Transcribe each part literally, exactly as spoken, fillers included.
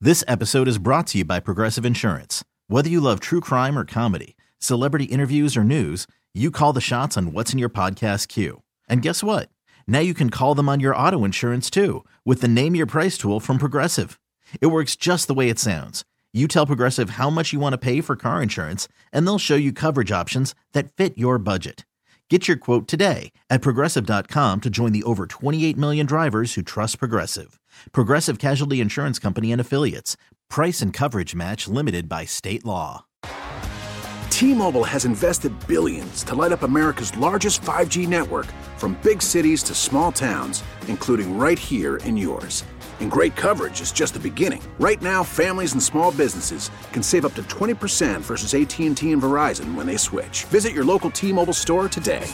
This episode is brought to you by Progressive Insurance. Whether you love true crime or comedy, celebrity interviews or news, you call the shots on what's in your podcast queue. And guess what? Now you can call them on your auto insurance too with the Name Your Price tool from Progressive. It works just the way it sounds. You tell Progressive how much you want to pay for car insurance, and they'll show you coverage options that fit your budget. Get your quote today at Progressive dot com to join the over twenty-eight million drivers who trust Progressive. Progressive Casualty Insurance Company and Affiliates. Price and coverage match limited by state law. T-Mobile has invested billions to light up America's largest five G network, from big cities to small towns, including right here in yours. And great coverage is just the beginning. Right now, families and small businesses can save up to twenty percent versus A T and T and Verizon when they switch. Visit your local T-Mobile store today.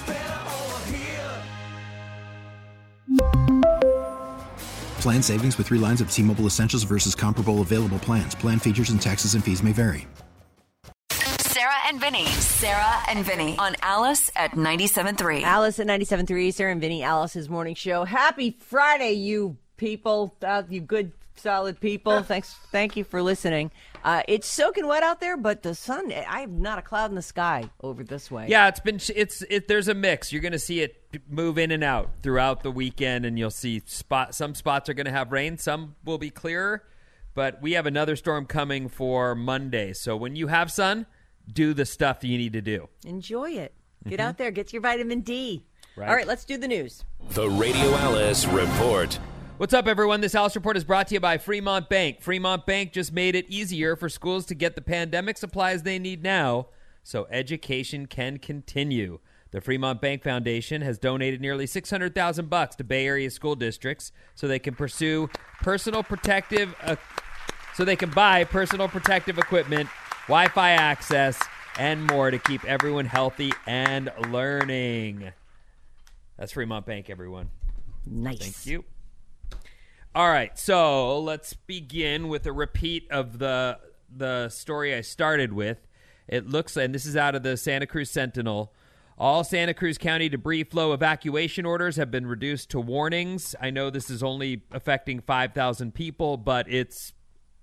Plan savings with three lines of T-Mobile Essentials versus comparable available plans. Plan features and taxes and fees may vary. Sarah and Vinny. Sarah and Vinny on Alice at ninety-seven point three. Alice at ninety-seven point three. Sarah and Vinny, Alice's morning show. Happy Friday, you people, uh, you good, solid people. Thanks, thank you for listening. Uh, it's soaking wet out there, but the sun, I have not a cloud in the sky over this way. Yeah, it's been, it's, it, there's a mix. You're going to see it move in and out throughout the weekend, and you'll see spot, some spots are going to have rain, some will be clearer, but we have another storm coming for Monday. So when you have sun, do the stuff that you need to do. Enjoy it. Get Mm-hmm. out there, get your vitamin D. Right. All right, let's do the news. The Radio Alice Report. What's up, everyone? This Alice Report is brought to you by Fremont Bank. Fremont Bank just made it easier for schools to get the pandemic supplies they need now so education can continue. The Fremont Bank Foundation has donated nearly six hundred thousand bucks to Bay Area school districts so they can pursue personal protective uh, so they can buy personal protective equipment, Wi-Fi access, and more to keep everyone healthy and learning. That's Fremont Bank, everyone. Nice. Thank you. All right, so let's begin with a repeat of the the story I started with. It looks, and this is out of the Santa Cruz Sentinel, all Santa Cruz County debris flow evacuation orders have been reduced to warnings. I know this is only affecting five thousand people, but it's,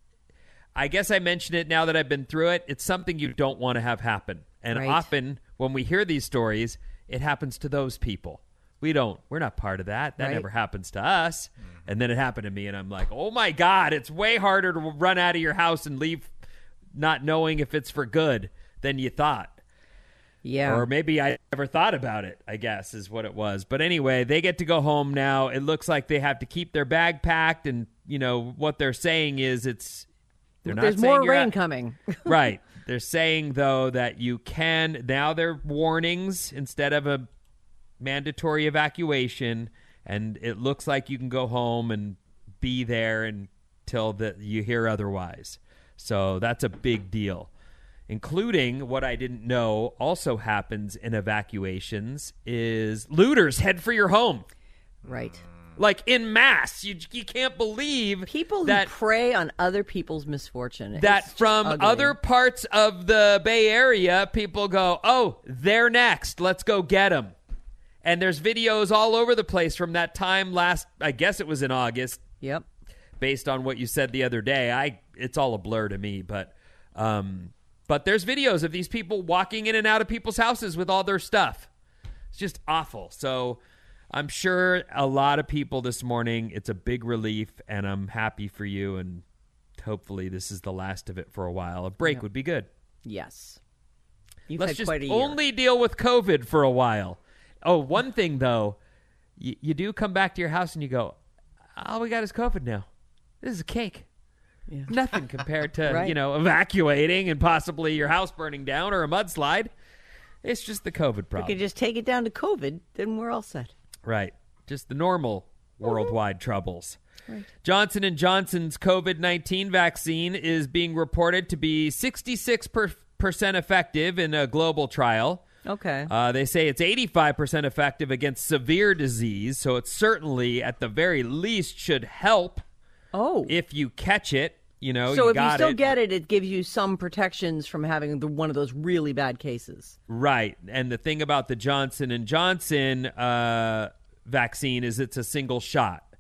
I guess I mentioned it now that I've been through it. It's something you don't want to have happen. And Right. often when we hear these stories, it happens to those people. We don't, we're not part of that. That Right. never happens to us. And then it happened to me, and I'm like, oh my God, it's way harder to run out of your house and leave not knowing if it's for good than you thought. Yeah. Or maybe I never thought about it, I guess, is what it was. But anyway, they get to go home now. It looks like they have to keep their bag packed, and, you know, what they're saying is it's, they're not There's saying more you're rain at- coming. Right. They're saying, though, that you can, now they're warnings instead of a mandatory evacuation, and it looks like you can go home and be there until the, you hear otherwise. So that's a big deal. Including what I didn't know also happens in evacuations is looters head for your home. Right. Like in mass. You you can't believe People who that prey on other people's misfortune. that It's from ugly. other parts of the Bay Area, people go, oh, they're next. Let's go get them. And there's videos all over the place from that time last, I guess it was in August, Yep. based on what you said the other day. I It's all a blur to me, but um, but there's videos of these people walking in and out of people's houses with all their stuff. It's just awful. So I'm sure a lot of people this morning, it's a big relief, and I'm happy for you, and hopefully this is the last of it for a while. A break Yep. would be good. Yes. You've Let's had just quite a year. only deal with COVID for a while. Oh, one thing, though, you, you do come back to your house and you go, all we got is COVID now. This is a cake. Yeah. Nothing compared to, Right. you know, evacuating and possibly your house burning down or a mudslide. It's just the COVID We problem. could just take it down to COVID, then we're all set. Right. Just the normal worldwide troubles. Right. Johnson and Johnson's COVID nineteen vaccine is being reported to be sixty-six percent effective in a global trial. Okay. Uh, they say it's eighty-five percent effective against severe disease, so it certainly, at the very least, should help oh. if you catch it. You know, so you if you got still it. get it, it gives you some protections from having the, one of those really bad cases. Right. And the thing about the Johnson and Johnson uh, vaccine is it's a single shot.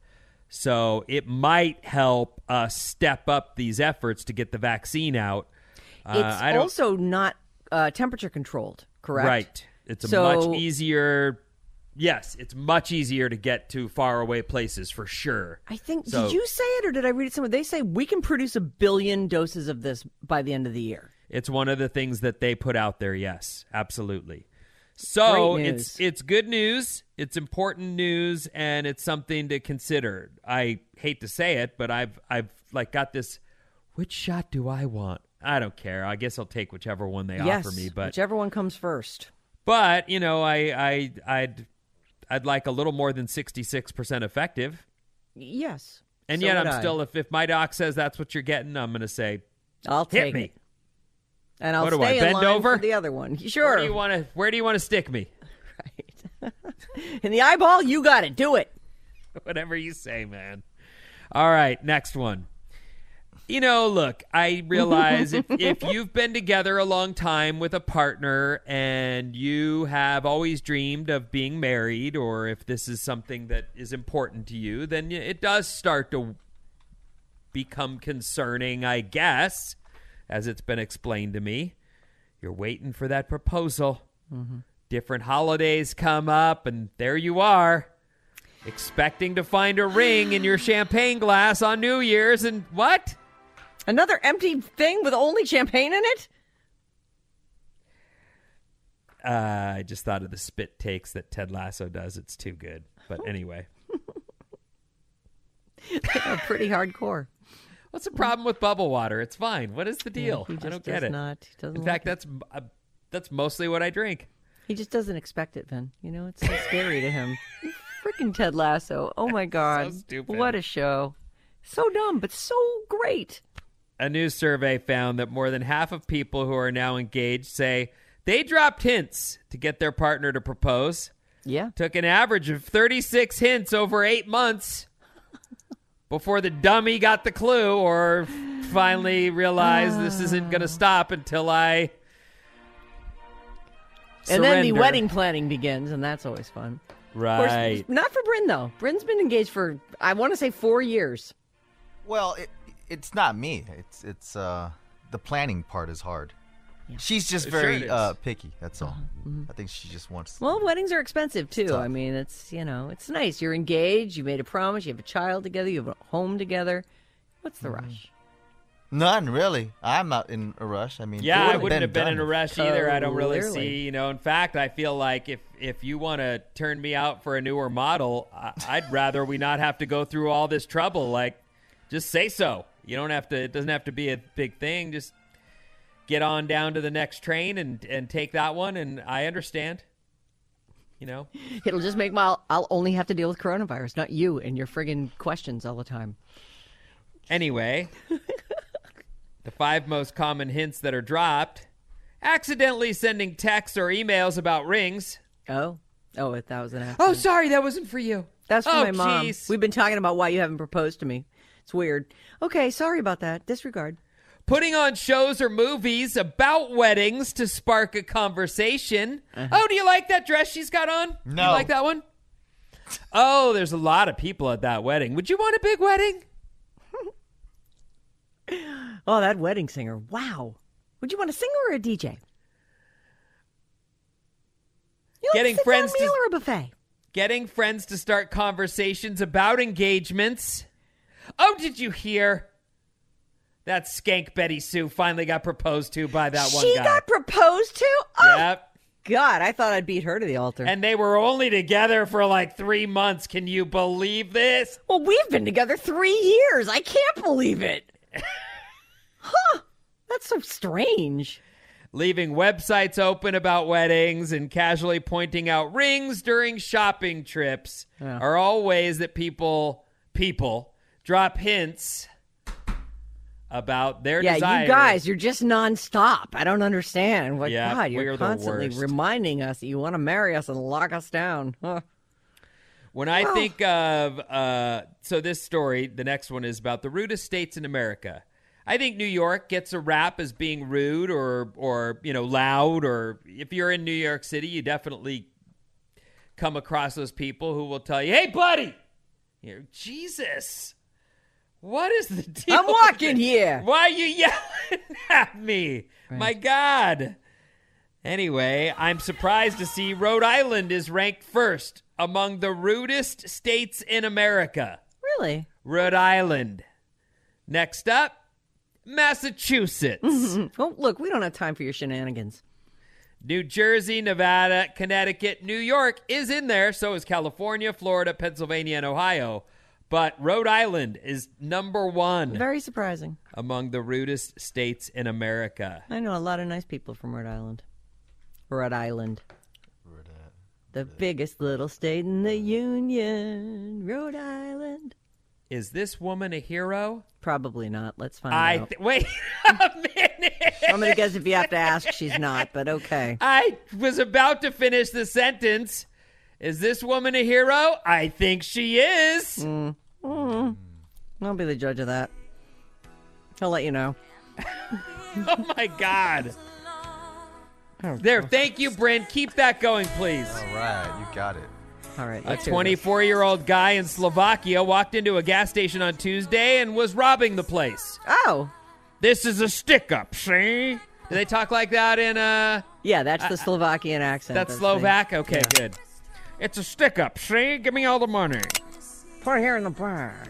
So it might help us step up these efforts to get the vaccine out. Uh, It's I don't, also not uh, temperature controlled, correct? Right. It's a So- much easier. Yes, it's much easier to get to far away places for sure. I think, So- did you say it or did I read it somewhere? They say we can produce a billion doses of this by the end of the year. It's one of the things that they put out there. Yes, absolutely. So Great it's news. it's good news. It's important news, and it's something to consider. I hate to say it, but I've I've like got this. Which shot do I want? I don't care. I guess I'll take whichever one they yes, offer me. But whichever one comes first. but you know, I I I'd I'd like a little more than sixty-six percent effective. Yes. And So yet would I'm I. still, if, if my doc says that's what you're getting, I'm going to say, I'll hit take me. it. And I'll What do stay I, in bend line over? for the other one. Sure. Where do you want to, where do you want to stick me? Right. In the eyeball, you got it. Do it. Whatever you say, man. All right, next one. You know, look, I realize if, if you've been together a long time with a partner and you have always dreamed of being married, or if this is something that is important to you, then it does start to become concerning, I guess, as it's been explained to me. You're waiting for that proposal. Mm-hmm. Different holidays come up, and there you are, expecting to find a ring in your champagne glass on New Year's, and what? Another empty thing with only champagne in it? Uh, I just thought of the spit takes that Ted Lasso does. It's too good. But anyway. Pretty hardcore. What's the problem with bubble water? It's fine. What is the deal? Yeah, he just I don't get does it. Not, he doesn't In like fact, it. that's uh, that's mostly what I drink. He just doesn't expect it, Vin. You know, it's so scary to him. Freaking Ted Lasso. Oh, my God. stupid. What a show. So dumb, but so great. A new survey found that more than half of people who are now engaged say they dropped hints to get their partner to propose. Yeah. Took an average of thirty-six hints over eight months before the dummy got the clue or finally realized this isn't going to stop until I And then the surrender. wedding planning begins, and that's always fun. Of course, Right. not for Bryn, though. Bryn's been engaged for, I want to say, four years. Well, it, it's not me. It's it's uh the planning part is hard. She's just Sure very it is. uh picky. That's all. I think she just wants. Well, weddings are expensive, too. tough. I mean, it's, you know, it's nice. You're engaged. You made a promise. You have a child together. You have a home together. What's the rush? None really. I'm not in a rush. I mean, Yeah, it I would've wouldn't been have been done in a if- rush either. I don't really Clearly. see, you know. In fact, I feel like if if you want to turn me out for a newer model, I, I'd rather we not have to go through all this trouble. Like, just say so. You don't have to. It doesn't have to be a big thing. Just get on down to the next train and and take that one. And I understand. You know. It'll just make my, I'll only have to deal with coronavirus, not you and your friggin' questions all the time. Anyway, the five most common hints that are dropped: accidentally sending texts or emails about rings. Oh? Oh, that was an accident. Oh, sorry, that wasn't for you. That's for oh, my mom. jeez. We've been talking about why you haven't proposed to me. It's weird. Okay, sorry about that. Disregard. Putting on shows or movies about weddings to spark a conversation. Oh, do you like that dress she's got on? No. You like that one? Oh, there's a lot of people at that wedding. Would you want a big wedding? Oh, that wedding singer. Wow. Would you want a singer or a D J? You like Getting a sit-down friends to- meal or a buffet? Getting friends to start conversations about engagements. Oh, did you hear? That skank Betty Sue finally got proposed to by that one She guy. got proposed to? Oh, Yep. God. I thought I'd beat her to the altar. And they were only together for like three months. Can you believe this? well, we've been together three years. I can't believe it. Huh. That's so strange. Leaving websites open about weddings and casually pointing out rings during shopping trips Yeah. are all ways that people people drop hints about their Yeah, desires. you guys, you're just nonstop. I don't understand. What Yeah, God, you're we're the constantly worst. reminding us that you want to marry us and lock us down. Huh. When I think of uh, so this story, the next one is about the rudest states in America. I think New York gets a rap as being rude or or you know loud, or if you're in New York City, you definitely come across those people who will tell you, "Hey, buddy, Here, Jesus. What is the deal? I'm walking here. Why are you yelling at me? Right. My God. Anyway, I'm surprised to see Rhode Island is ranked first among the rudest states in America. Really? Rhode Island. Next up, Massachusetts. Oh, look, we don't have time for your shenanigans. New Jersey, Nevada, Connecticut, New York is in there. So is California, Florida, Pennsylvania, and Ohio. But Rhode Island is number one. Very surprising. Among the rudest states in America. I know a lot of nice people from Rhode Island. Rhode Island. Rhode Island. The biggest little state in the Union. Rhode Island. Is this woman a hero? Probably not. Let's find I out. Th- wait a minute. I'm going to guess if you have to ask, she's not, but okay. I was about to finish the sentence. Is this woman a hero? I think she is. Mm. Mm. I'll be the judge of that. I'll let you know. Oh, my God. There, thank you, Bryn. Keep that going, please. All right, you got it. All right. A twenty-four-year-old guy in Slovakia walked into a gas station on Tuesday and was robbing the place. Oh. This is a stick-up, see? Do they talk like that in uh Yeah, that's the Slovakian accent. That's, that's Slovak? The, okay, yeah. good. It's a stick-up, see? Give me all the money. Put it here in the bag.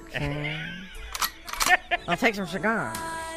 I'll take some cigars.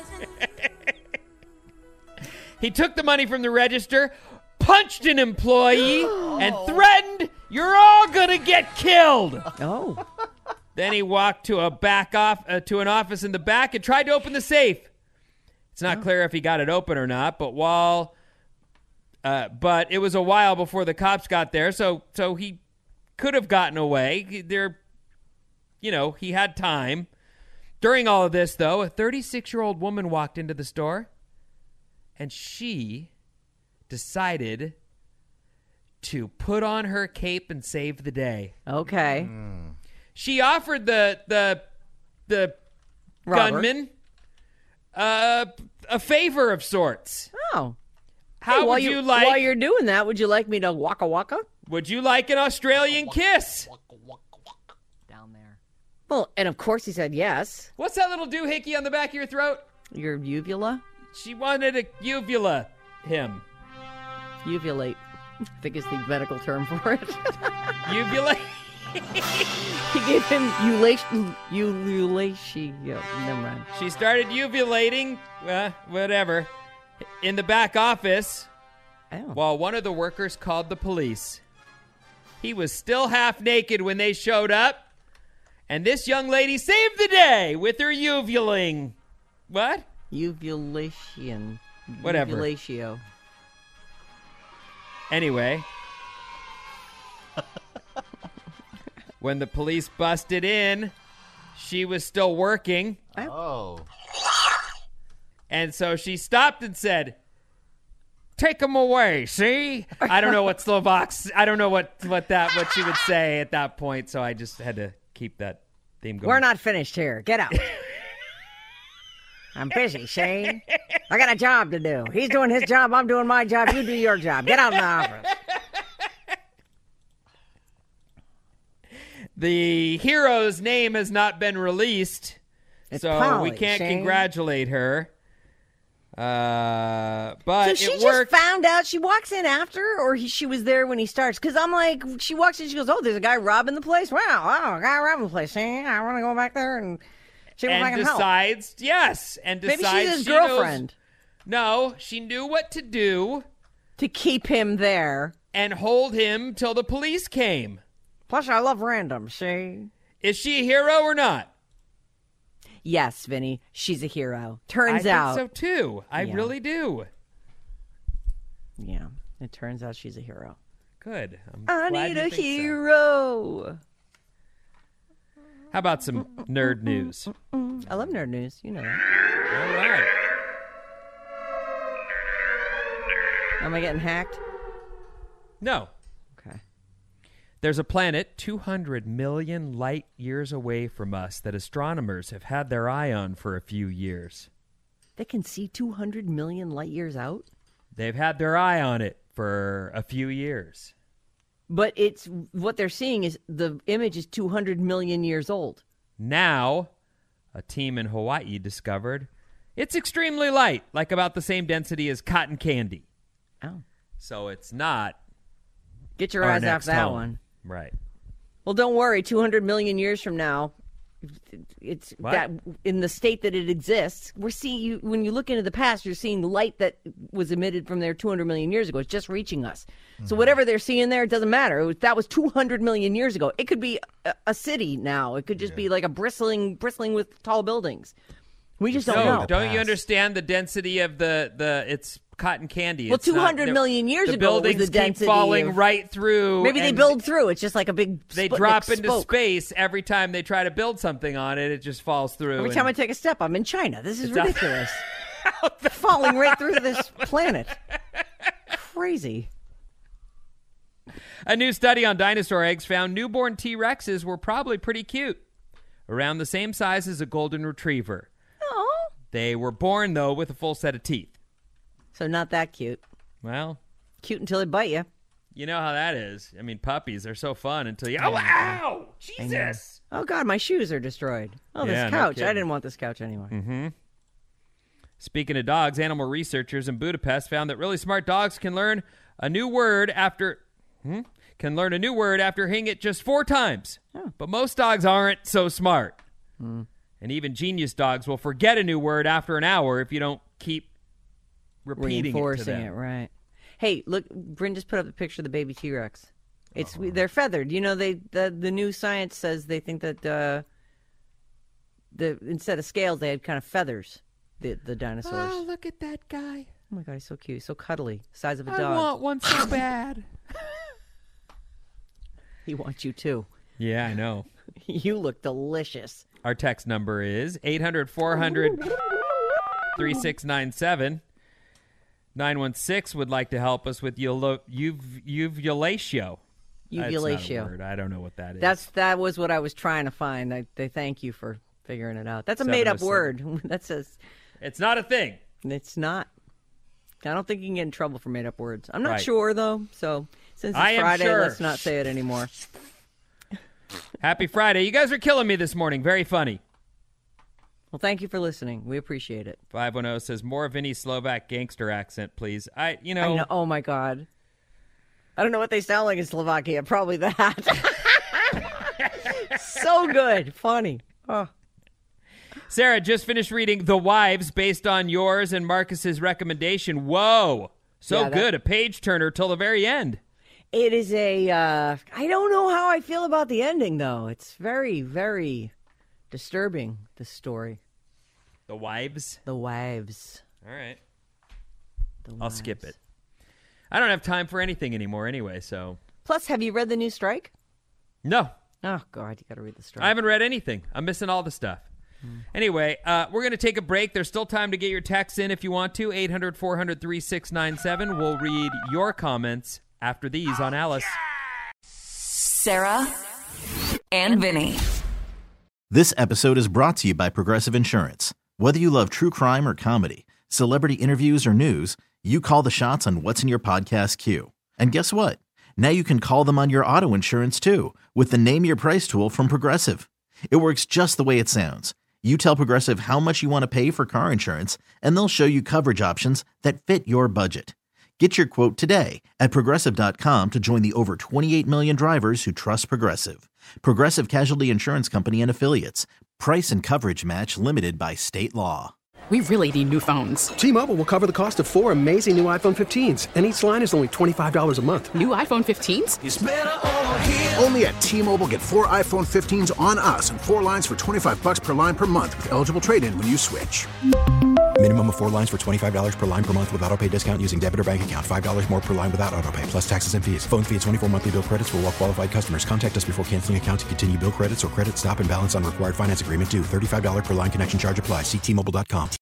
He took the money from the register, punched an employee, and threatened, "You're all gonna get killed." Oh. Then he walked to a back off uh, to an office in the back and tried to open the safe. It's not oh. clear if he got it open or not, but while, uh, but it was a while before the cops got there, so so he could have gotten away. There, you know, he had time. During all of this, though, a thirty-six-year-old woman walked into the store. And she decided to put on her cape and save the day. Okay. Mm. She offered the the the Robert. gunman uh, a favor of sorts. Oh. How hey, would you, you like? While you're doing that, would you like me to waka waka? Would you like an Australian kiss? Down there. Well, and of course he said yes. What's that little doohickey on the back of your throat? Your uvula? She wanted to uvula him. Uvulate, I think is the medical term for it. Uvulate? He gave him ulation. Ulation. Yeah, never mind. She started uvulating, uh, whatever, in the back office oh. while one of the workers called the police. He was still half naked when they showed up, and this young lady saved the day with her uvulating. What? Uvulation. Whatever. Uvulatio. Anyway. When the police busted in, she was still working. Oh. And so she stopped and said, "Take him away, see?" I don't know what Slovaks, I don't know what, what that what she would say at that point, so I just had to keep that theme going. We're not finished here. Get out. I'm busy, Shane. I got a job to do. He's doing his job. I'm doing my job. You do your job. Get out of the office. The hero's name has not been released, it's so Polly, we can't Shane. congratulate her. Uh, but so she it just worked. found out. She walks in after, or he, she was there when he starts? Because I'm like, she walks in, she goes, "Oh, there's a guy robbing the place. Wow, wow, a guy robbing the place. Shane, I want to go back there and see if I and can help." decides, yes, and decides Maybe she's his she knows- girlfriend. no, she knew what to do To keep him there. and hold him till the police came. Plus, I love random, see? Is she a hero or not? Yes, Vinny, she's a hero. Turns I out. think so too. I Yeah. really do. Yeah, it turns out she's a hero. Good. I'm I glad need you a think so. hero. How about some nerd news? I love nerd news. You know that. All right. Am I getting hacked? No. Okay. There's a planet two hundred million light years away from us that astronomers have had their eye on for a few years. They can see two hundred million light years out? They've had their eye on it for a few years. But it's what they're seeing is the image is two hundred million years old. Now, a team in Hawaii discovered it's extremely light, like about the same density as cotton candy. Oh. So it's not. Get your our eyes off next that home. one. Right. Well, don't worry. two hundred million years from now, it's What? that in the state that it exists. We're seeing you when you look into the past. You're seeing light that was emitted from there two hundred million years ago. It's just reaching us. Mm-hmm. So whatever they're seeing there, it doesn't matter. It was, that was two hundred million years ago. It could be a, a city now. It could just yeah. be like a bristling, bristling with tall buildings. We just don't no, know. Don't you understand the density of the the it's cotton candy? Well, it's two hundred not, million years the ago, buildings was the density keep falling of, right through. Maybe they build through. It's just like a big. They Sputnik drop into spoke. space every time they try to build something on it. It just falls through. Every and, time I take a step, I'm in China. This is It's ridiculous. Falling right through this planet. Crazy. A new study on dinosaur eggs found newborn T-Rexes were probably pretty cute, around the same size as a golden retriever. Oh. They were born, though, with a full set of teeth. So not that cute. Well, cute until they bite you. You know how that is. I mean, puppies are so fun until you... Oh, ow! Jesus! Oh, God, my shoes are destroyed. Oh, this Yeah, no couch. I kidding. didn't want this couch anyway. Mm-hmm. Speaking of dogs, animal researchers in Budapest found that really smart dogs can learn a new word after... Hmm? Can learn a new word after hearing it just four times. Oh. But most dogs aren't so smart. Mm. And even genius dogs will forget a new word after an hour if you don't keep repeating Reinforcing it to them. it, right. Hey, look, Bryn just put up a picture of the baby T-Rex. It's uh-huh. They're feathered. You know, they the, the new science says they think that uh, the instead of scales, they had kind of feathers, the, the dinosaurs. Oh, look at that guy. Oh, my God, he's so cute. So cuddly. Size of a I dog. I want one so bad. He wants you, too. Yeah, I know. You look delicious. Our text number is eight hundred, four hundred, thirty-six ninety-seven. nine one six would like to help us with uvulatio. Uvulatio. Uvulatio. I don't know what that is. That's That was what I was trying to find. I, they thank you for figuring it out. That's a made-up word. That says... It's not a thing. It's not. I don't think you can get in trouble for made-up words. I'm not right. sure, though. So since it's I am Friday, sure. let's not say it anymore. Happy Friday. You guys are killing me this morning. Very funny. Well, thank you for listening. We appreciate it. five one zero says, more Vinny Slovak gangster accent, please. I, you know. I know. Oh, my God. I don't know what they sound like in Slovakia. Probably that. So good. Funny. Oh. Sarah just finished reading The Wives based on yours and Marcus's recommendation. Whoa. So Yeah, that- good. A page turner till the very end. It is a, uh, I don't know how I feel about the ending, though. It's very, very disturbing, this story. The Wives? The Wives. All right. The I'll Wives. skip it. I don't have time for anything anymore anyway, so. Plus, have you read the new strike? No. Oh, God, you got to read the strike. I haven't read anything. I'm missing all the stuff. Mm. Anyway, uh, we're going to take a break. There's still time to get your texts in if you want to. eight hundred, four hundred, thirty-six ninety-seven. We'll read your comments after these on Alice. Sarah and Vinny. This episode is brought to you by Progressive Insurance. Whether you love true crime or comedy, celebrity interviews or news, you call the shots on what's in your podcast queue. And guess what? Now you can call them on your auto insurance too with the Name Your Price tool from Progressive. It works just the way it sounds. You tell Progressive how much you want to pay for car insurance, and they'll show you coverage options that fit your budget. Get your quote today at Progressive dot com to join the over twenty-eight million drivers who trust Progressive. Progressive Casualty Insurance Company and Affiliates. Price and coverage match limited by state law. We really need new phones. T-Mobile will cover the cost of four amazing new iPhone fifteens, and each line is only twenty-five dollars a month. New iPhone fifteens? It's better over here. Only at T-Mobile, get four iPhone fifteens on us and four lines for twenty-five bucks per line per month with eligible trade-in when you switch. Minimum of four lines for twenty-five dollars per line per month with autopay discount using debit or bank account. five dollars more per line without autopay, plus taxes and fees. Phone fee at twenty-four monthly bill credits for well-qualified customers. Contact us before canceling account to continue bill credits or credit stop and balance on required finance agreement due. thirty-five dollars per line connection charge applies. See T Mobile dot com.